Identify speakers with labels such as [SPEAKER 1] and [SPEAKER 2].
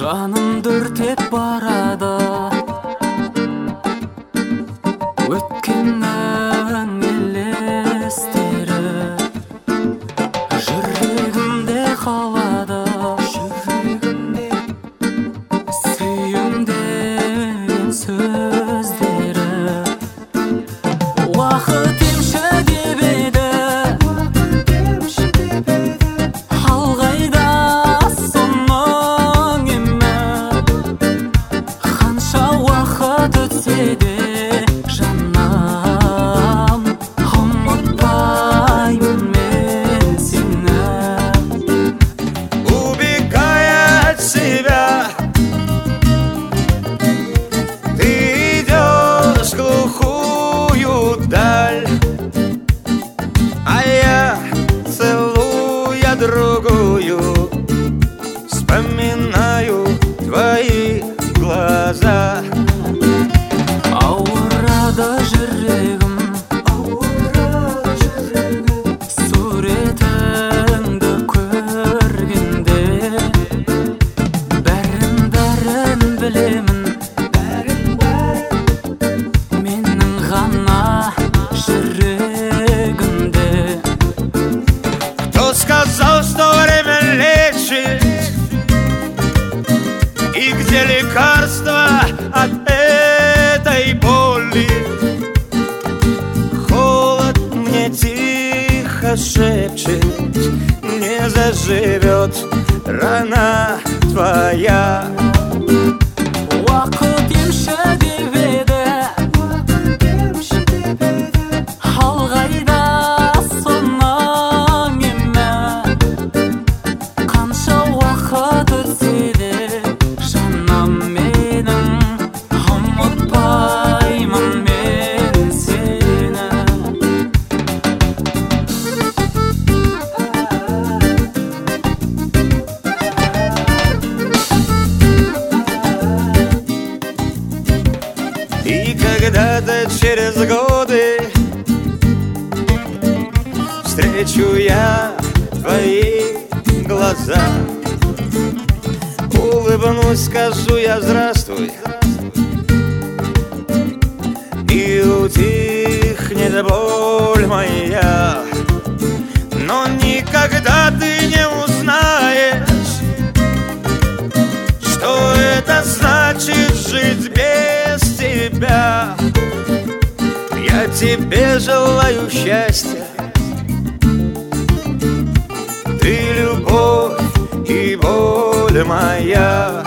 [SPEAKER 1] Жанымды өртеп барады өткеннің елестері, жүрегімде қалады сүйем деген сөздері. Уақыт емші деп еді, ал қайда соның емі? Қанша уақыт өтсе де жаным, ұмытпаймын мен сені.
[SPEAKER 2] Убегая от себя, ты идешь в глухую даль, а я, целуя другую, вспоминаю твои глаза.
[SPEAKER 1] Ауырады жүрегім, суретіңді көргенде. Бәрін білемін, менің ғана жүрегімде.
[SPEAKER 2] Кто сказал, что время лечит, и где лекарство от этой боли? Холод мне тихо шепчет, не заживет рана твоя.
[SPEAKER 1] Уақыт емші деп еді, ал қайда соның емі? Қанша уақыт өтсе де жаным менің, ұмытпаймын мен сені.
[SPEAKER 2] И когда-то через годы встречу я твои глаза, улыбнусь, скажу я здравствуй, и утихнет боль моя. Но никогда ты не узнаешь, что это значит жить без тебя. Я тебе желаю счастья, ты любовь и боль моя.